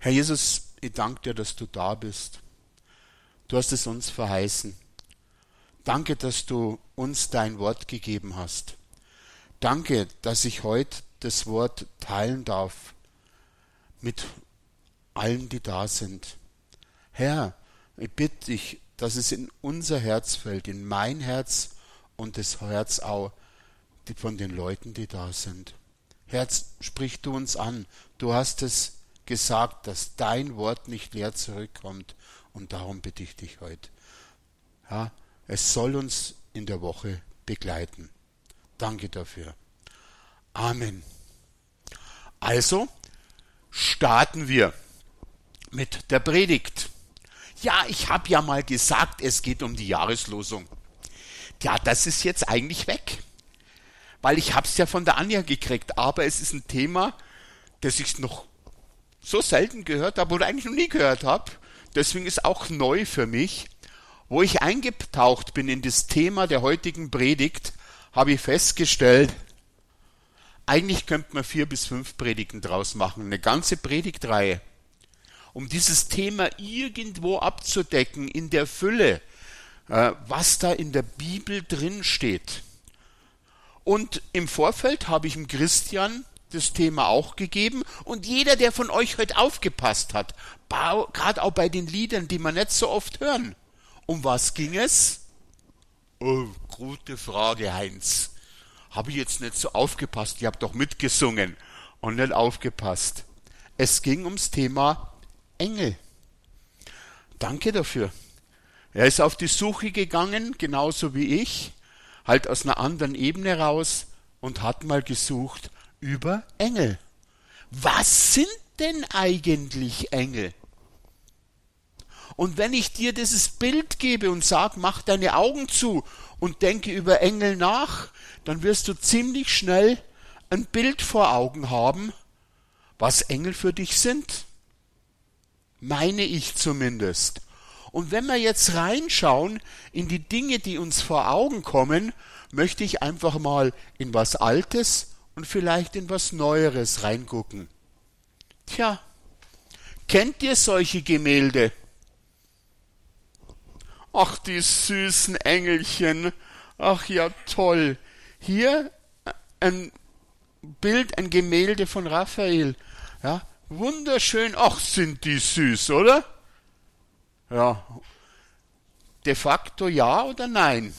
Herr Jesus, ich danke dir, dass du da bist. Du hast es uns verheißen. Danke, dass du uns dein Wort gegeben hast. Danke, dass ich heute das Wort teilen darf mit allen, die da sind. Herr, ich bitte dich, dass es in unser Herz fällt, in mein Herz und das Herz auch von den Leuten, die da sind. Herz, sprich du uns an. Du hast es gesagt, dass dein Wort nicht leer zurückkommt. Und darum bitte ich dich heute. Ja, es soll uns in der Woche begleiten. Danke dafür. Amen. Also starten wir mit der Predigt. Ja, ich habe ja mal gesagt, es geht um die Jahreslosung. Ja, das ist jetzt eigentlich weg, weil ich habe es ja von der Anja gekriegt, aber es ist ein Thema, das ich noch so selten gehört habe oder eigentlich noch nie gehört habe. Deswegen ist auch neu für mich. Wo ich eingetaucht bin in das Thema der heutigen Predigt, habe ich festgestellt, eigentlich könnte man 4 bis 5 Predigten draus machen, eine ganze Predigtreihe, um dieses Thema irgendwo abzudecken in der Fülle, was da in der Bibel drin steht. Und im Vorfeld habe ich dem Christian das Thema auch gegeben und jeder, der von euch heute aufgepasst hat, gerade auch bei den Liedern, die man nicht so oft hören. Um was ging es? Oh, gute Frage, Heinz. Habe ich jetzt nicht so aufgepasst? Ich habe doch mitgesungen und nicht aufgepasst. Es ging ums Thema Engel. Danke dafür. Er ist auf die Suche gegangen, genauso wie ich, halt aus einer anderen Ebene raus und hat mal gesucht über Engel. Was sind denn eigentlich Engel? Und wenn ich dir dieses Bild gebe und sage, mach deine Augen zu und denke über Engel nach, dann wirst du ziemlich schnell ein Bild vor Augen haben, was Engel für dich sind. Meine ich zumindest. Und wenn wir jetzt reinschauen in die Dinge, die uns vor Augen kommen, möchte ich einfach mal in was Altes und vielleicht in was Neueres reingucken. Tja, kennt ihr solche Gemälde? Ach, die süßen Engelchen. Ach ja, toll. Hier ein Bild, ein Gemälde von Raphael. Ja, wunderschön. Ach, sind die süß, oder? Ja. De facto ja oder nein?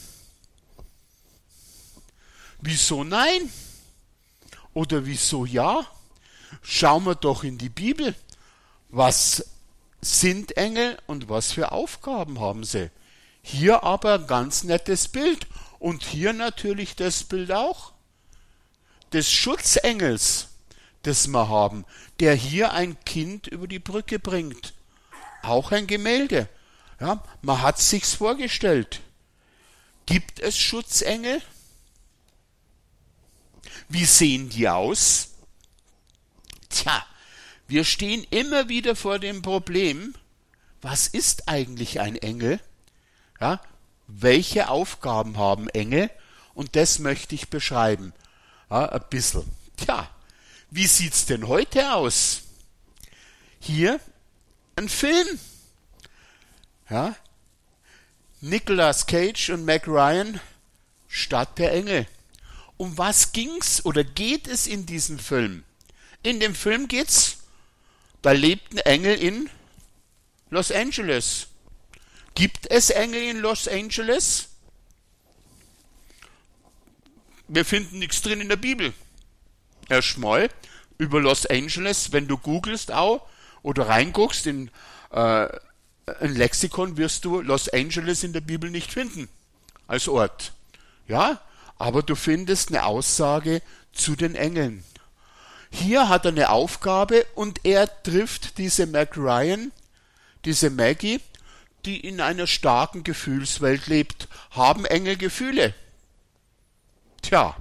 Wieso nein? Oder wieso ja? Schauen wir doch in die Bibel. Was sind Engel und was für Aufgaben haben sie? Hier aber ein ganz nettes Bild. Und hier natürlich das Bild auch des Schutzengels, das wir haben, der hier ein Kind über die Brücke bringt. Auch ein Gemälde. Ja, man hat sich's vorgestellt. Gibt es Schutzengel? Wie sehen die aus? Tja, wir stehen immer wieder vor dem Problem, was ist eigentlich ein Engel? Ja, welche Aufgaben haben Engel? Und das möchte ich beschreiben. Ja, ein bisschen. Tja, wie sieht's denn heute aus? Hier ein Film. Ja, Nicolas Cage und Meg Ryan, Stadt der Engel. Um was ging's oder geht es in diesem Film? In dem Film geht's, da lebt ein Engel in Los Angeles. Gibt es Engel in Los Angeles? Wir finden nichts drin in der Bibel. Erstmal über Los Angeles, wenn du googelst auch oder reinguckst in ein Lexikon, wirst du Los Angeles in der Bibel nicht finden als Ort. Ja, aber du findest eine Aussage zu den Engeln. Hier hat er eine Aufgabe und er trifft diese Meg Ryan, diese Maggie, die in einer starken Gefühlswelt lebt. Haben Engel Gefühle? Tja.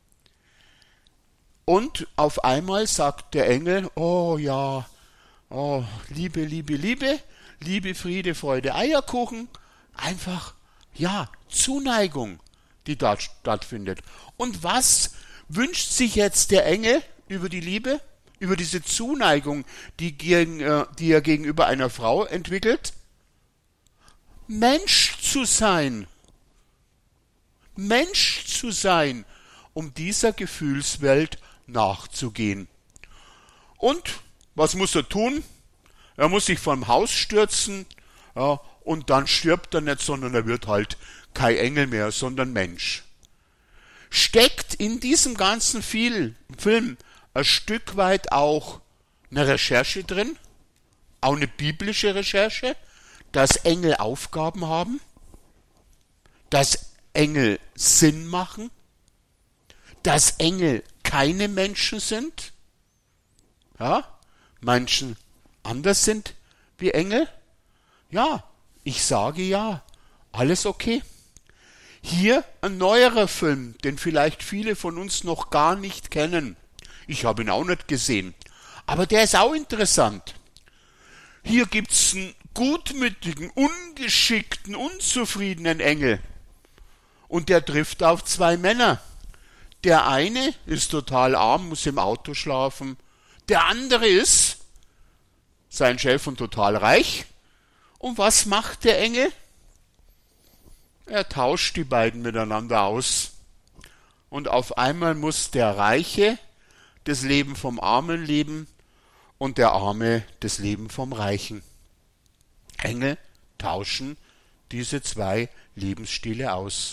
Und auf einmal sagt der Engel, oh ja, oh, Liebe, Liebe, Liebe, Liebe, Friede, Freude, Eierkuchen. Einfach, ja, Zuneigung, die dort stattfindet. Und was wünscht sich jetzt der Engel über die Liebe? über diese Zuneigung, die er gegenüber einer Frau entwickelt? Mensch zu sein. Mensch zu sein, um dieser Gefühlswelt nachzugehen. Und was muss er tun? Er muss sich vom Haus stürzen, ja, und dann stirbt er nicht, sondern er wird halt kein Engel mehr, sondern Mensch. Steckt in diesem ganzen Film ein Stück weit auch eine Recherche drin, auch eine biblische Recherche, dass Engel Aufgaben haben, dass Engel Sinn machen, dass Engel keine Menschen sind, ja, Menschen anders sind wie Engel? Ja, ich sage ja, alles okay. Hier ein neuerer Film, den vielleicht viele von uns noch gar nicht kennen. Ich habe ihn auch nicht gesehen, aber der ist auch interessant. Hier gibt's einen gutmütigen, ungeschickten, unzufriedenen Engel. Und der trifft auf zwei Männer. Der eine ist total arm, muss im Auto schlafen. Der andere ist sein Chef und total reich. Und was macht der Engel? Er tauscht die beiden miteinander aus. Und auf einmal muss der Reiche das Leben vom Armen leben und der Arme das Leben vom Reichen. Engel tauschen diese zwei Lebensstile aus.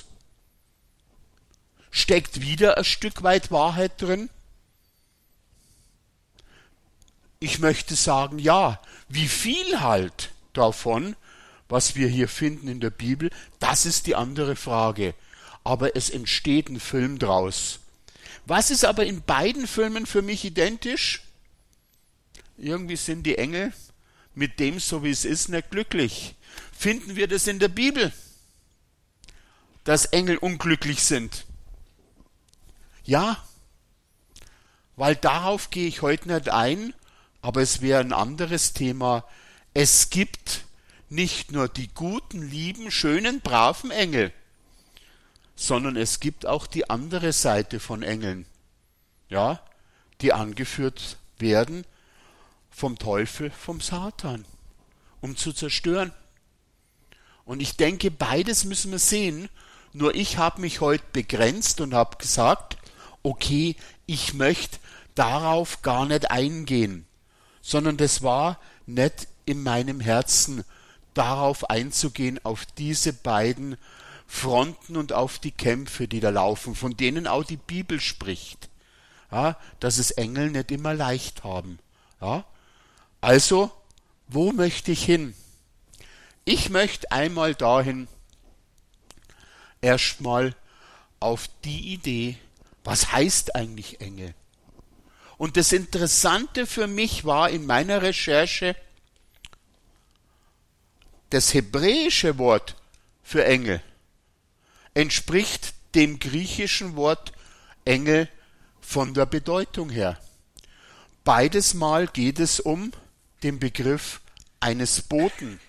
Steckt wieder ein Stück weit Wahrheit drin? Ich möchte sagen, ja. Wie viel halt davon, was wir hier finden in der Bibel, das ist die andere Frage. Aber es entsteht ein Film draus. Was ist aber in beiden Filmen für mich identisch? Irgendwie sind die Engel mit dem, so wie es ist, nicht glücklich. Finden wir das in der Bibel, dass Engel unglücklich sind? Ja, weil darauf gehe ich heute nicht ein, aber es wäre ein anderes Thema. Es gibt nicht nur die guten, lieben, schönen, braven Engel, sondern es gibt auch die andere Seite von Engeln, ja, die angeführt werden vom Teufel, vom Satan, um zu zerstören. Und ich denke, beides müssen wir sehen, nur ich habe mich heute begrenzt und habe gesagt, okay, ich möchte darauf gar nicht eingehen, sondern das war nicht in meinem Herzen, darauf einzugehen, auf diese beiden Fronten und auf die Kämpfe, die da laufen, von denen auch die Bibel spricht, ja, dass es Engel nicht immer leicht haben. Ja. Also, wo möchte ich hin? Ich möchte einmal dahin, erstmal auf die Idee, was heißt eigentlich Engel? Und das Interessante für mich war in meiner Recherche, das hebräische Wort für Engel entspricht dem griechischen Wort Engel von der Bedeutung her. Beides Mal geht es um den Begriff eines Boten.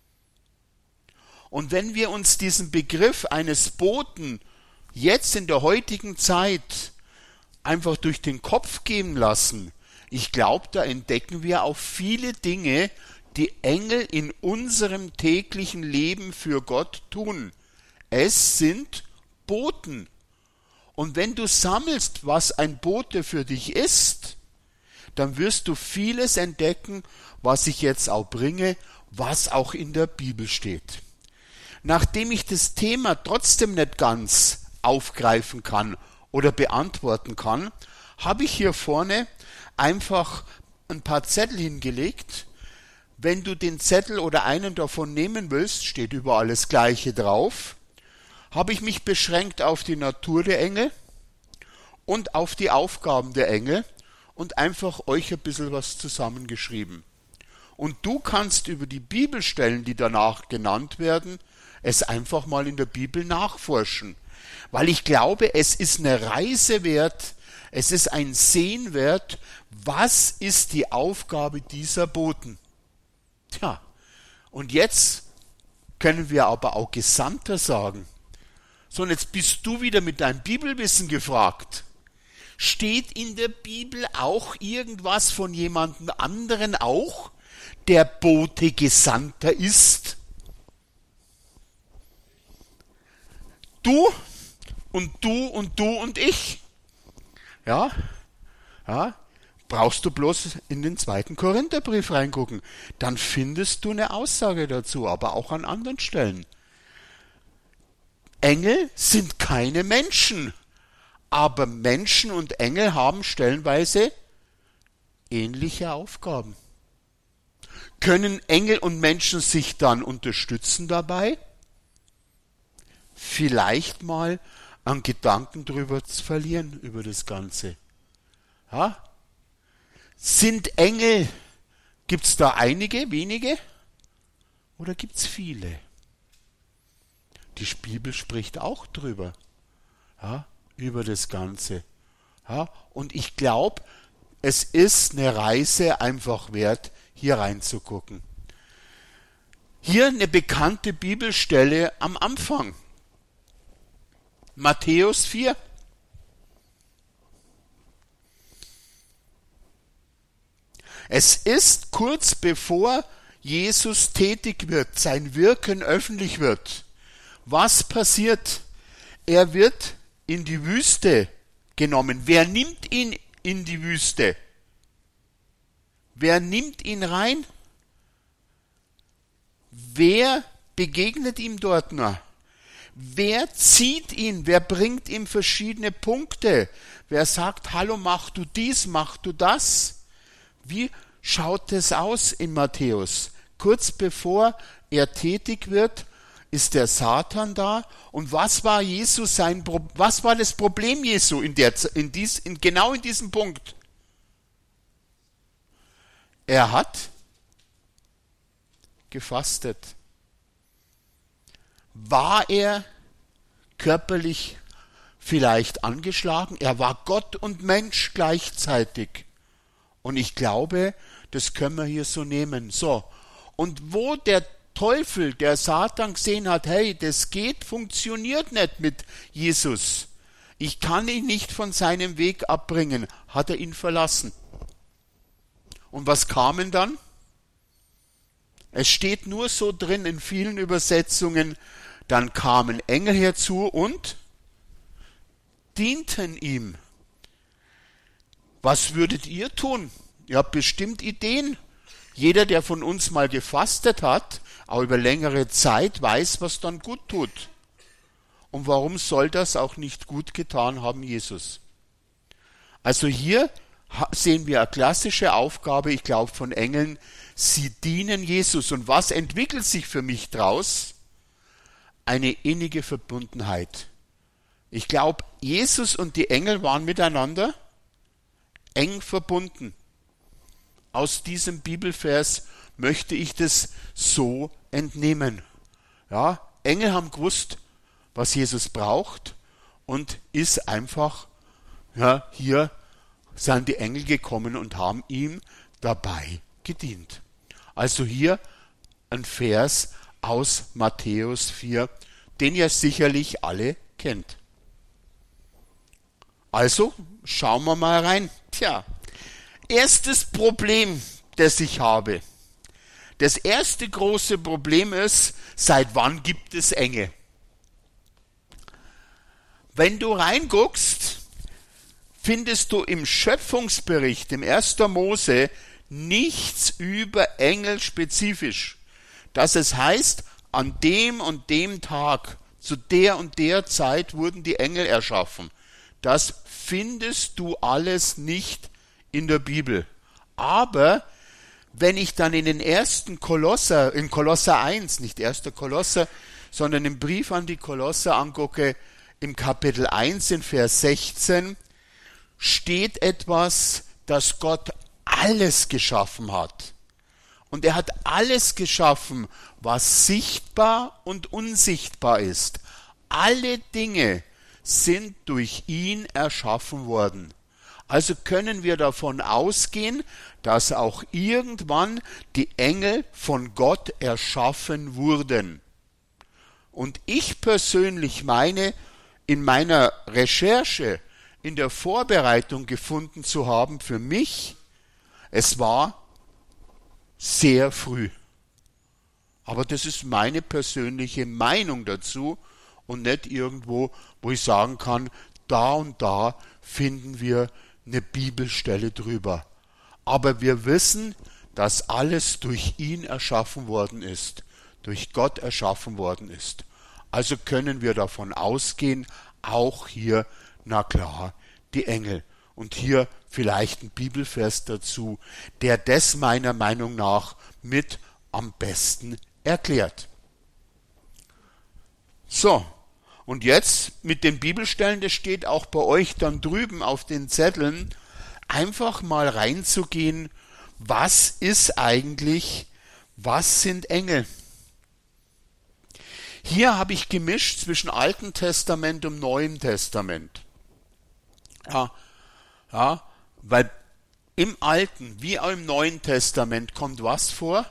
Und wenn wir uns diesen Begriff eines Boten jetzt in der heutigen Zeit einfach durch den Kopf gehen lassen, ich glaube, da entdecken wir auch viele Dinge, die Engel in unserem täglichen Leben für Gott tun. Es sind Boten. Und wenn du sammelst, was ein Bote für dich ist, dann wirst du vieles entdecken, was ich jetzt auch bringe, was auch in der Bibel steht. Nachdem ich das Thema trotzdem nicht ganz aufgreifen kann oder beantworten kann, habe ich hier vorne einfach ein paar Zettel hingelegt. Wenn du den Zettel oder einen davon nehmen willst, steht überall das Gleiche drauf, habe ich mich beschränkt auf die Natur der Engel und auf die Aufgaben der Engel und einfach euch ein bisschen was zusammengeschrieben. Und du kannst über die Bibelstellen, die danach genannt werden, es einfach mal in der Bibel nachforschen. Weil ich glaube, es ist eine Reise wert, es ist ein Sehen wert, was ist die Aufgabe dieser Boten? Tja, und jetzt können wir aber auch Gesandter sagen. So, und jetzt bist du wieder mit deinem Bibelwissen gefragt. Steht in der Bibel auch irgendwas von jemandem anderen auch, der Bote Gesandter ist? Du und du und du und ich. Ja, ja, brauchst du bloß in den 2. Korintherbrief reingucken. Dann findest du eine Aussage dazu, aber auch an anderen Stellen. Engel sind keine Menschen, aber Menschen und Engel haben stellenweise ähnliche Aufgaben. Können Engel und Menschen sich dann unterstützen dabei? Vielleicht mal einen Gedanken drüber zu verlieren, über das Ganze. Ja? Sind Engel, gibt es da einige, wenige? Oder gibt es viele? Die Bibel spricht auch drüber. Ja? Über das Ganze. Ja? Und ich glaube, es ist eine Reise einfach wert, hier reinzugucken. Hier eine bekannte Bibelstelle am Anfang. Matthäus 4. Es ist kurz bevor Jesus tätig wird, sein Wirken öffentlich wird. Was passiert? Er wird in die Wüste genommen. Wer nimmt ihn in die Wüste? Wer nimmt ihn rein? Wer begegnet ihm dort noch? Wer zieht ihn? Wer bringt ihm verschiedene Punkte? Wer sagt, hallo, mach du dies, mach du das? Wie schaut es aus in Matthäus? Kurz bevor er tätig wird, ist der Satan da. Und was war was war das Problem Jesu genau in diesem Punkt? Er hat gefastet. War er körperlich vielleicht angeschlagen? Er war Gott und Mensch gleichzeitig. Und ich glaube, das können wir hier so nehmen. So. Und wo der Teufel, der Satan gesehen hat, hey, das funktioniert nicht mit Jesus. Ich kann ihn nicht von seinem Weg abbringen, hat er ihn verlassen. Und was kamen dann? Es steht nur so drin in vielen Übersetzungen, dann kamen Engel herzu und dienten ihm. Was würdet ihr tun? Ihr habt bestimmt Ideen. Jeder, der von uns mal gefastet hat, auch über längere Zeit, weiß, was dann gut tut. Und warum soll das auch nicht gut getan haben, Jesus? Also hier sehen wir eine klassische Aufgabe, ich glaube, von Engeln. Sie dienen Jesus. Und was entwickelt sich für mich draus? Eine innige Verbundenheit. Ich glaube, Jesus und die Engel waren miteinander eng verbunden. Aus diesem Bibelvers möchte ich das so entnehmen. Ja, Engel haben gewusst, was Jesus braucht und ist einfach, ja, hier sind die Engel gekommen und haben ihm dabei gedient. Also hier ein Vers aus Matthäus 4, den ihr sicherlich alle kennt. Also schauen wir mal rein. Tja, erstes Problem, das ich habe. Das erste große Problem ist, seit wann gibt es Engel? Wenn du reinguckst, findest du im Schöpfungsbericht, im 1. Mose, nichts über Engel spezifisch. Dass es heißt, an dem und dem Tag, zu der und der Zeit wurden die Engel erschaffen. Das findest du alles nicht in der Bibel. Aber wenn ich dann in in Kolosser 1, nicht 1. Kolosser, sondern im Brief an die Kolosser angucke, im Kapitel 1 in Vers 16, steht etwas, dass Gott alles geschaffen hat. Und er hat alles geschaffen, was sichtbar und unsichtbar ist. Alle Dinge sind durch ihn erschaffen worden. Also können wir davon ausgehen, dass auch irgendwann die Engel von Gott erschaffen wurden. Und ich persönlich meine, in meiner Recherche, in der Vorbereitung gefunden zu haben für mich, es war sehr früh. Aber das ist meine persönliche Meinung dazu und nicht irgendwo, wo ich sagen kann, da und da finden wir eine Bibelstelle drüber. Aber wir wissen, dass alles durch ihn erschaffen worden ist, durch Gott erschaffen worden ist. Also können wir davon ausgehen, auch hier, na klar, die Engel. Und hier vielleicht ein Bibelvers dazu, der das meiner Meinung nach mit am besten erklärt. So, und jetzt mit den Bibelstellen, das steht auch bei euch dann drüben auf den Zetteln, einfach mal reinzugehen, was ist eigentlich, was sind Engel? Hier habe ich gemischt zwischen Alten Testament und Neuem Testament. Ja, weil im Alten wie auch im Neuen Testament kommt was vor?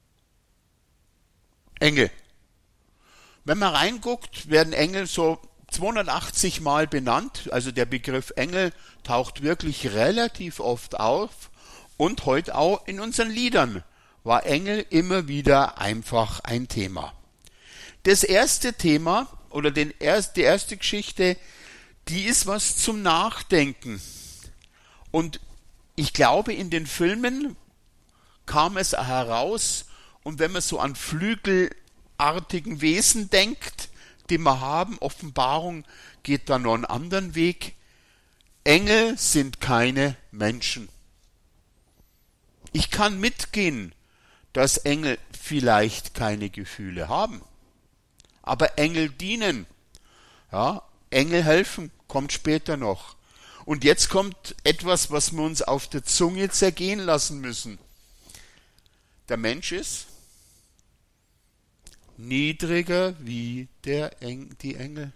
Engel. Wenn man reinguckt, werden Engel so 280 Mal benannt. Also der Begriff Engel taucht wirklich relativ oft auf. Und heute auch in unseren Liedern war Engel immer wieder einfach ein Thema. Das erste Thema oder die erste Geschichte, die ist was zum Nachdenken. Und ich glaube, in den Filmen kam es heraus, und wenn man so an flügelartigen Wesen denkt, die wir haben, Offenbarung geht da noch einen anderen Weg. Engel sind keine Menschen. Ich kann mitgehen, dass Engel vielleicht keine Gefühle haben. Aber Engel dienen. Ja, Engel helfen, kommt später noch. Und jetzt kommt etwas, was wir uns auf der Zunge zergehen lassen müssen. Der Mensch ist niedriger wie die Engel.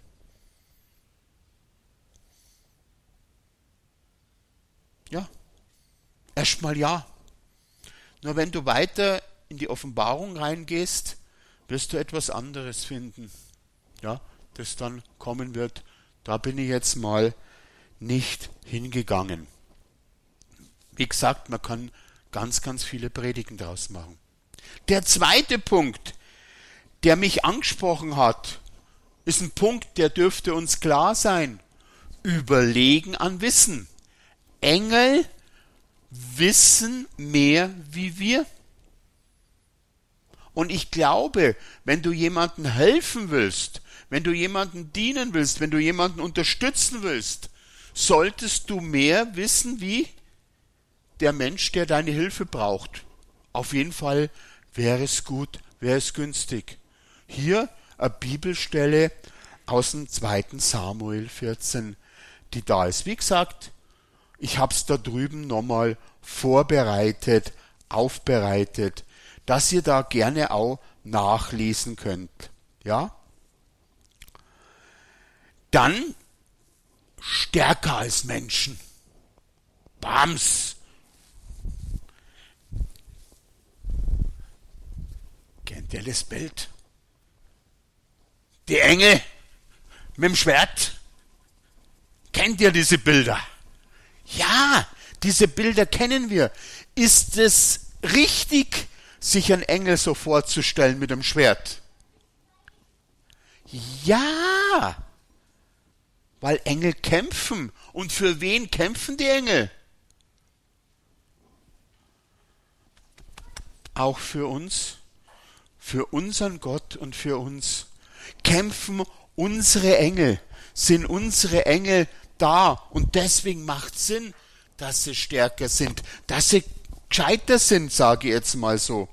Ja, erstmal ja. Nur wenn du weiter in die Offenbarung reingehst, wirst du etwas anderes finden, ja, das dann kommen wird. Da bin ich jetzt mal nicht hingegangen. Wie gesagt, man kann ganz, ganz viele Predigen draus machen. Der zweite Punkt, der mich angesprochen hat, ist ein Punkt, der dürfte uns klar sein. Überlegen an Wissen. Engel wissen mehr wie wir. Und ich glaube, wenn du jemandem helfen willst, wenn du jemandem dienen willst, wenn du jemanden unterstützen willst, solltest du mehr wissen wie der Mensch, der deine Hilfe braucht. Auf jeden Fall wäre es gut, wäre es günstig. Hier eine Bibelstelle aus dem 2. Samuel 14, die da ist. Wie gesagt, ich habe es da drüben nochmal vorbereitet, aufbereitet, dass ihr da gerne auch nachlesen könnt. Ja? Dann stärker als Menschen. Bams! Kennt ihr das Bild? Die Engel mit dem Schwert. Kennt ihr diese Bilder? Ja, diese Bilder kennen wir. Ist es richtig, sich einen Engel so vorzustellen mit dem Schwert? Ja, weil Engel kämpfen. Und für wen kämpfen die Engel? Auch für uns, für unseren Gott und für uns. Kämpfen unsere Engel, sind unsere Engel da. Und deswegen macht es Sinn, dass sie stärker sind, dass sie gescheiter sind, sage ich jetzt mal so.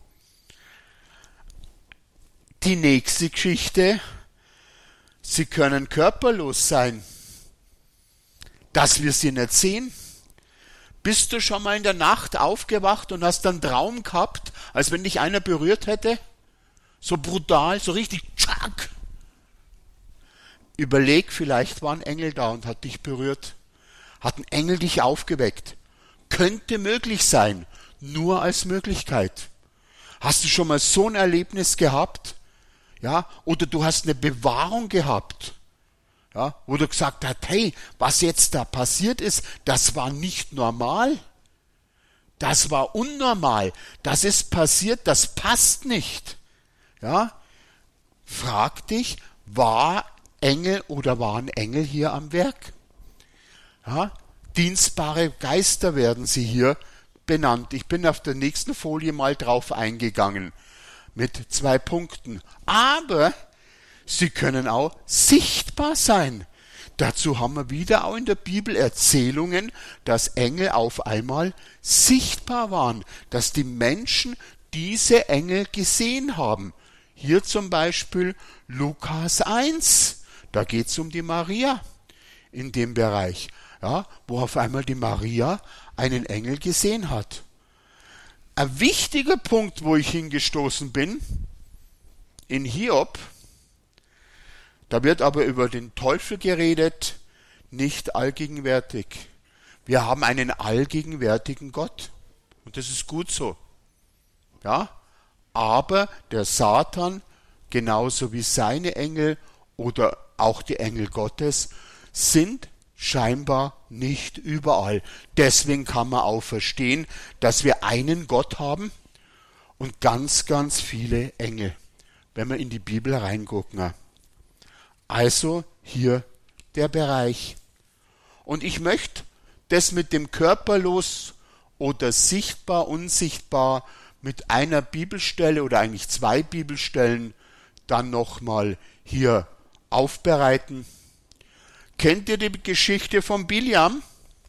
Die nächste Geschichte, sie können körperlos sein, dass wir sie nicht sehen. Bist du schon mal in der Nacht aufgewacht und hast einen Traum gehabt, als wenn dich einer berührt hätte? So brutal, so richtig, tschack. Überleg, vielleicht war ein Engel da und hat dich berührt. Hat ein Engel dich aufgeweckt. Könnte möglich sein, nur als Möglichkeit. Hast du schon mal so ein Erlebnis gehabt? Ja, oder du hast eine Bewahrung gehabt. Ja, wo du gesagt hast, hey, was jetzt da passiert ist, das war nicht normal. Das war unnormal. Das ist passiert, das passt nicht. Ja, frag dich, waren Engel hier am Werk? Ja, dienstbare Geister werden sie hier benannt. Ich bin auf der nächsten Folie mal drauf eingegangen mit 2 Punkten. Aber sie können auch sichtbar sein. Dazu haben wir wieder auch in der Bibel Erzählungen, dass Engel auf einmal sichtbar waren, dass die Menschen diese Engel gesehen haben. Hier zum Beispiel Lukas 1, da geht es um die Maria in dem Bereich, ja, wo auf einmal die Maria einen Engel gesehen hat. Ein wichtiger Punkt, wo ich hingestoßen bin, in Hiob, da wird aber über den Teufel geredet, nicht allgegenwärtig. Wir haben einen allgegenwärtigen Gott und das ist gut so. Ja, aber der Satan, genauso wie seine Engel oder auch die Engel Gottes, sind scheinbar nicht überall. Deswegen kann man auch verstehen, dass wir einen Gott haben und ganz, ganz viele Engel, wenn wir in die Bibel reingucken. Also hier der Bereich. Und ich möchte das mit dem körperlos oder sichtbar, unsichtbar mit einer Bibelstelle oder eigentlich 2 Bibelstellen dann nochmal hier aufbereiten. Kennt ihr die Geschichte von Biliam?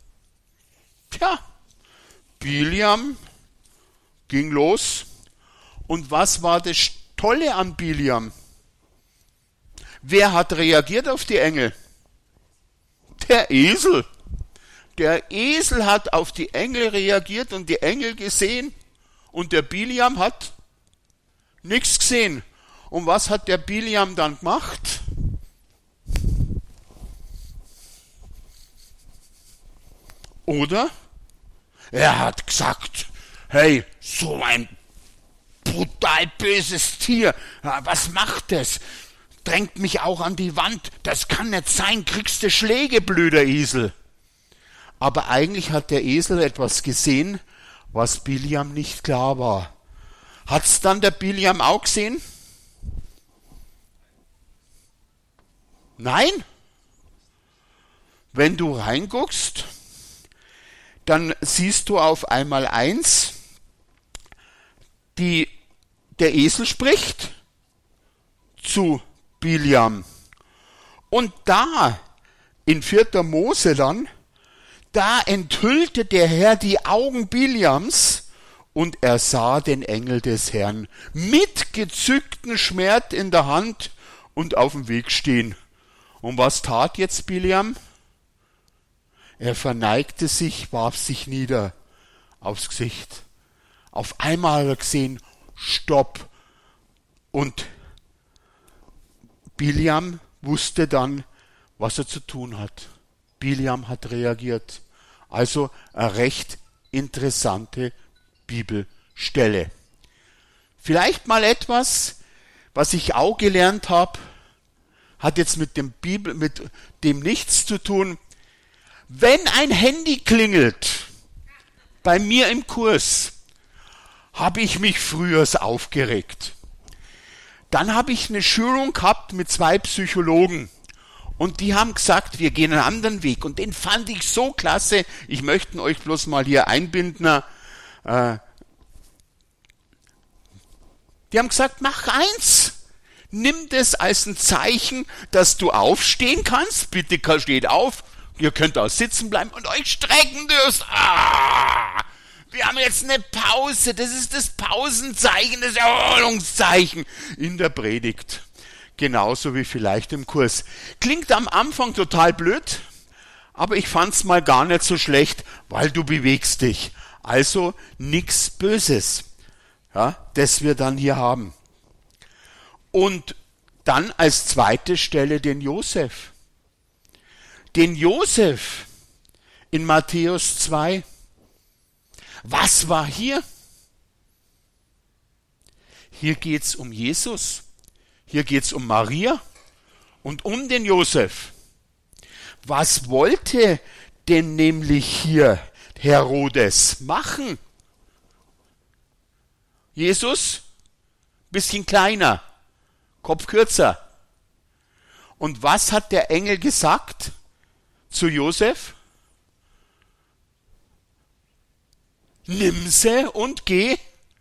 Tja, Biliam ging los. Und was war das Tolle an Biliam? Wer hat reagiert auf die Engel? Der Esel. Der Esel hat auf die Engel reagiert und die Engel gesehen. Und der Biliam hat nichts gesehen. Und was hat der Biliam dann gemacht? Oder? Er hat gesagt, hey, so ein brutal böses Tier, was macht es? Drängt mich auch an die Wand, das kann nicht sein, kriegst du Schläge, blöder Esel. Aber eigentlich hat der Esel etwas gesehen, was Biliam nicht klar war. Hat's dann der Biliam auch gesehen? Nein? Wenn du reinguckst, dann siehst du auf einmal eins, der Esel spricht zu Biliam. Und da, in 4. Mose dann, da enthüllte der Herr die Augen Biliams und er sah den Engel des Herrn mit gezücktem Schwert in der Hand und auf dem Weg stehen. Und was tat jetzt Biliam? Er verneigte sich, warf sich nieder aufs Gesicht. Auf einmal hat er gesehen, Stopp. Und Biliam wusste dann, was er zu tun hat. Biliam hat reagiert. Also eine recht interessante Bibelstelle. Vielleicht mal etwas, was ich auch gelernt habe, hat jetzt mit dem nichts zu tun. Wenn ein Handy klingelt, bei mir im Kurs, habe ich mich früher aufgeregt. Dann habe ich eine Schulung gehabt mit 2 Psychologen und die haben gesagt, wir gehen einen anderen Weg und den fand ich so klasse, ich möchte euch bloß mal hier einbinden. Die haben gesagt, mach eins. Nimm das als ein Zeichen, dass du aufstehen kannst. Bitte steht auf. Ihr könnt auch sitzen bleiben und euch strecken dürft. Wir haben jetzt eine Pause. Das ist das Pausenzeichen, das Erholungszeichen in der Predigt. Genauso wie vielleicht im Kurs. Klingt am Anfang total blöd, aber ich fand's mal gar nicht so schlecht, weil du bewegst dich. Also nichts Böses, ja, das wir dann hier haben. Und dann als zweite Stelle den Josef. Den Josef in Matthäus 2. Was war hier? Hier geht es um Jesus. Hier geht es um Maria und um den Josef. Was wollte denn nämlich hier Herodes machen? Jesus, bisschen kleiner, Kopf kürzer. Und was hat der Engel gesagt zu Josef? Nimm sie und geh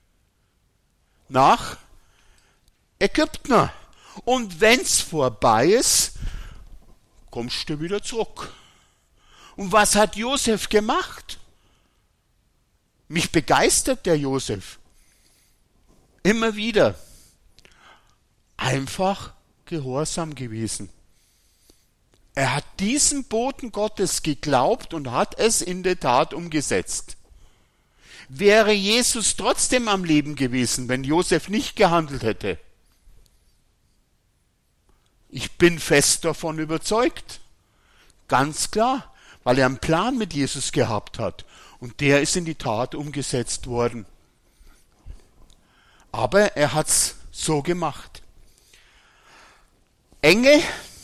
nach Ägypten. Und wenn's vorbei ist, kommst du wieder zurück. Und was hat Josef gemacht? Mich begeistert der Josef. Immer wieder. Einfach gehorsam gewesen. Er hat diesem Boten Gottes geglaubt und hat es in der Tat umgesetzt. Wäre Jesus trotzdem am Leben gewesen, wenn Josef nicht gehandelt hätte? Ich bin fest davon überzeugt. Ganz klar, weil er einen Plan mit Jesus gehabt hat. Und der ist in die Tat umgesetzt worden. Aber er hat's so gemacht. Engel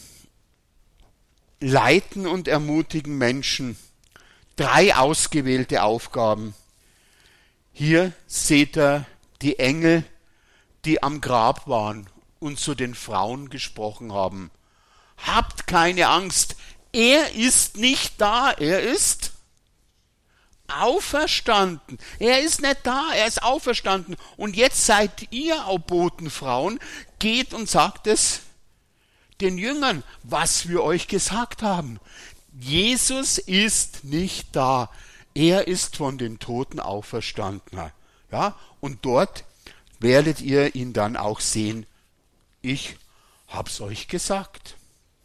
leiten und ermutigen Menschen. 3 ausgewählte Aufgaben. Hier seht ihr die Engel, die am Grab waren und zu den Frauen gesprochen haben. Habt keine Angst, er ist nicht da, er ist auferstanden. Er ist nicht da, er ist auferstanden. Und jetzt seid ihr, auch Botenfrauen, geht und sagt es den Jüngern, was wir euch gesagt haben. Jesus ist nicht da. Er ist von den Toten auferstanden. Ja, und dort werdet ihr ihn dann auch sehen. Ich hab's euch gesagt.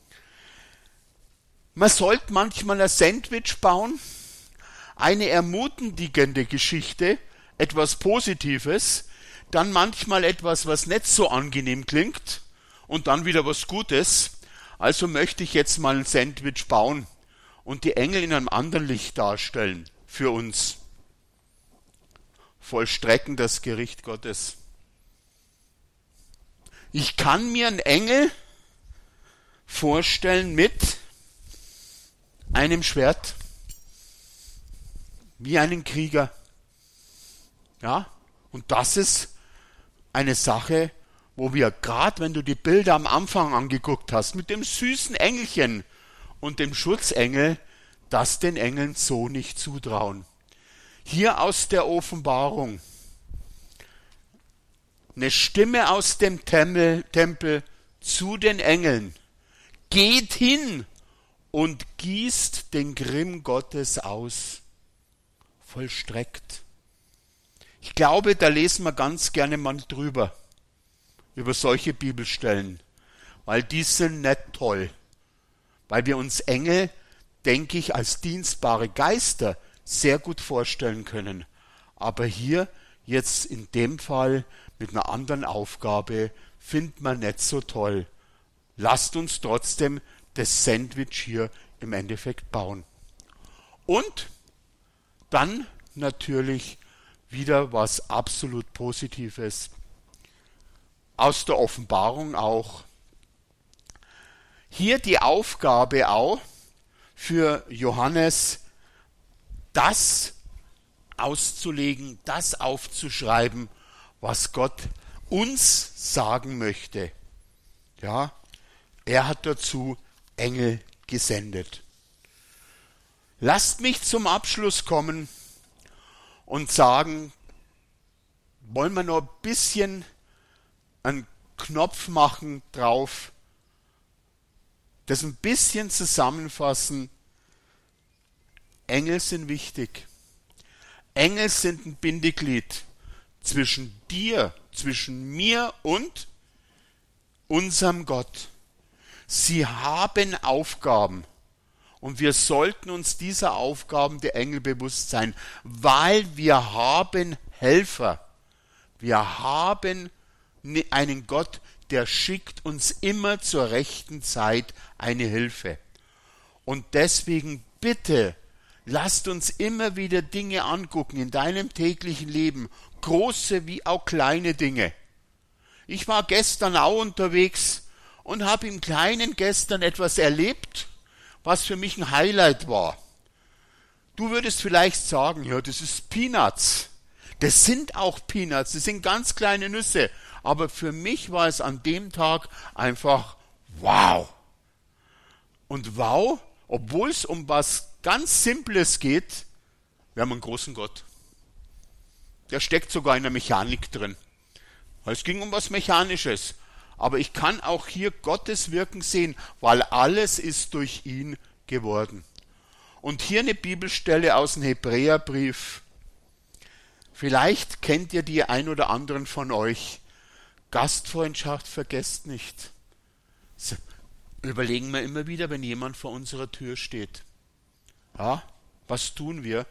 Man sollte manchmal ein Sandwich bauen. Eine ermutigende Geschichte, etwas Positives, dann manchmal etwas, was nicht so angenehm klingt und dann wieder was Gutes. Also möchte ich jetzt mal ein Sandwich bauen und die Engel in einem anderen Licht darstellen für uns. Vollstrecken das Gericht Gottes. Ich kann mir einen Engel vorstellen mit einem Schwert, wie einen Krieger. Ja, und das ist eine Sache, wo wir gerade, wenn du die Bilder am Anfang angeguckt hast, mit dem süßen Engelchen und dem Schutzengel, das den Engeln so nicht zutrauen. Hier aus der Offenbarung. Eine Stimme aus dem Tempel zu den Engeln. Geht hin und gießt den Grimm Gottes aus. Vollstreckt. Ich glaube, da lesen wir ganz gerne mal drüber. Über solche Bibelstellen. Weil die sind nicht toll. Weil wir uns Engel, denke ich, als dienstbare Geister sehr gut vorstellen können. Aber hier, jetzt in dem Fall, mit einer anderen Aufgabe, findet man nicht so toll. Lasst uns trotzdem das Sandwich hier im Endeffekt bauen. Und dann natürlich wieder was absolut Positives. Aus der Offenbarung auch. Hier die Aufgabe auch für Johannes, das auszulegen, das aufzuschreiben, was Gott uns sagen möchte. Ja, er hat dazu Engel gesendet. Lasst mich zum Abschluss kommen und sagen, wollen wir noch ein bisschen einen Knopf machen drauf, das ein bisschen zusammenfassen. Engel sind wichtig. Engel sind ein Bindeglied zwischen dir, zwischen mir und unserem Gott. Sie haben Aufgaben und wir sollten uns dieser Aufgaben der Engel bewusst sein, weil wir haben Helfer. Wir haben einen Gott, der schickt uns immer zur rechten Zeit eine Hilfe. Und deswegen bitte, lasst uns immer wieder Dinge angucken in deinem täglichen Leben, große wie auch kleine Dinge. Ich war gestern auch unterwegs und habe im Kleinen gestern etwas erlebt, was für mich ein Highlight war. Du würdest vielleicht sagen, ja, das ist Peanuts. Das sind auch Peanuts, das sind ganz kleine Nüsse. Aber für mich war es an dem Tag einfach wow. Und wow, obwohl es um was ganz Simples geht, wir haben einen großen Gott. Der steckt sogar in der Mechanik drin. Es ging um was Mechanisches. Aber ich kann auch hier Gottes Wirken sehen, weil alles ist durch ihn geworden. Und hier eine Bibelstelle aus dem Hebräerbrief. Vielleicht kennt ihr die ein oder anderen von euch. Gastfreundschaft vergesst nicht. So, überlegen wir immer wieder, wenn jemand vor unserer Tür steht. Ja, was tun wir?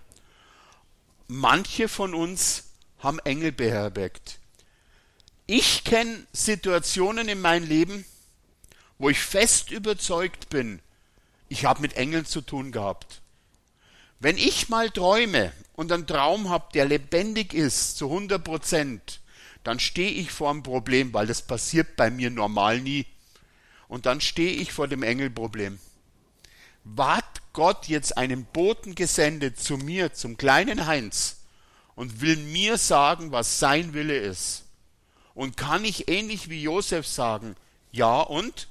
Manche von uns haben Engel beherbergt. Ich kenne Situationen in meinem Leben, wo ich fest überzeugt bin, ich habe mit Engeln zu tun gehabt. Wenn ich mal träume und einen Traum habe, der lebendig ist, zu 100%, dann stehe ich vor einem Problem, weil das passiert bei mir normal nie. Und dann stehe ich vor dem Engelproblem. Hat Gott jetzt einen Boten gesendet zu mir, zum kleinen Heinz, und will mir sagen, was sein Wille ist? Und kann ich ähnlich wie Josef sagen, ja und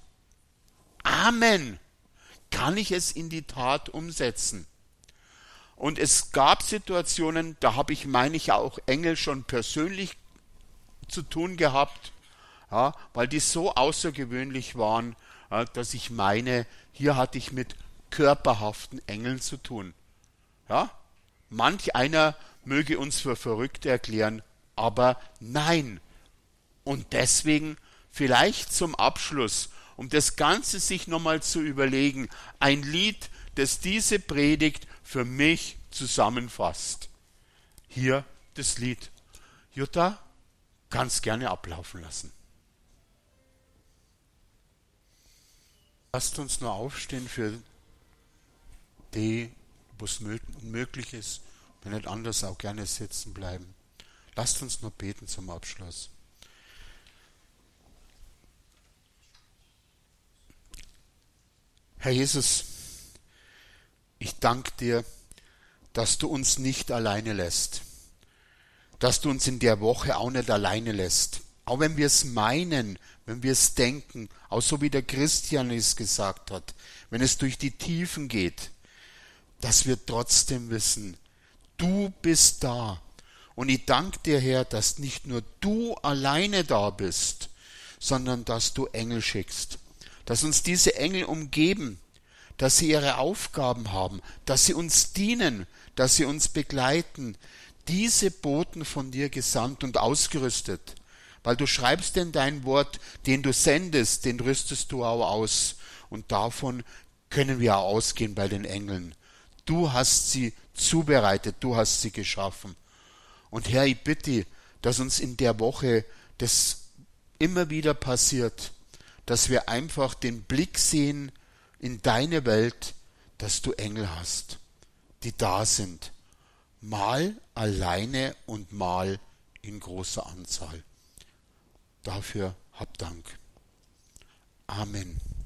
Amen? Kann ich es in die Tat umsetzen? Und es gab Situationen, da habe ich, meine ich, auch Engel schon persönlich zu tun gehabt, ja, weil die so außergewöhnlich waren, ja, dass ich meine, hier hatte ich mit körperhaften Engeln zu tun. Ja? Manch einer möge uns für verrückt erklären, aber nein. Und deswegen vielleicht zum Abschluss, um das Ganze sich nochmal zu überlegen, ein Lied, das diese Predigt für mich zusammenfasst. Hier das Lied. Jutta, kannst gerne ablaufen lassen. Lasst uns nur aufstehen für die, wo es möglich ist. Wenn nicht anders, auch gerne sitzen bleiben. Lasst uns nur beten zum Abschluss. Herr Jesus, ich danke dir, dass du uns nicht alleine lässt. Dass du uns in der Woche auch nicht alleine lässt. Auch wenn wir es meinen, wenn wir es denken, auch so wie der Christian es gesagt hat, wenn es durch die Tiefen geht, dass wir trotzdem wissen, du bist da. Und ich danke dir, Herr, dass nicht nur du alleine da bist, sondern dass du Engel schickst. Dass uns diese Engel umgeben, dass sie ihre Aufgaben haben, dass sie uns dienen, dass sie uns begleiten. Diese Boten von dir gesandt und ausgerüstet. Weil du schreibst in dein Wort, den du sendest, den rüstest du auch aus. Und davon können wir auch ausgehen bei den Engeln. Du hast sie zubereitet, du hast sie geschaffen. Und Herr, ich bitte, dass uns in der Woche das immer wieder passiert, dass wir einfach den Blick sehen in deine Welt, dass du Engel hast, die da sind. Mal alleine und mal in großer Anzahl. Dafür hab Dank. Amen.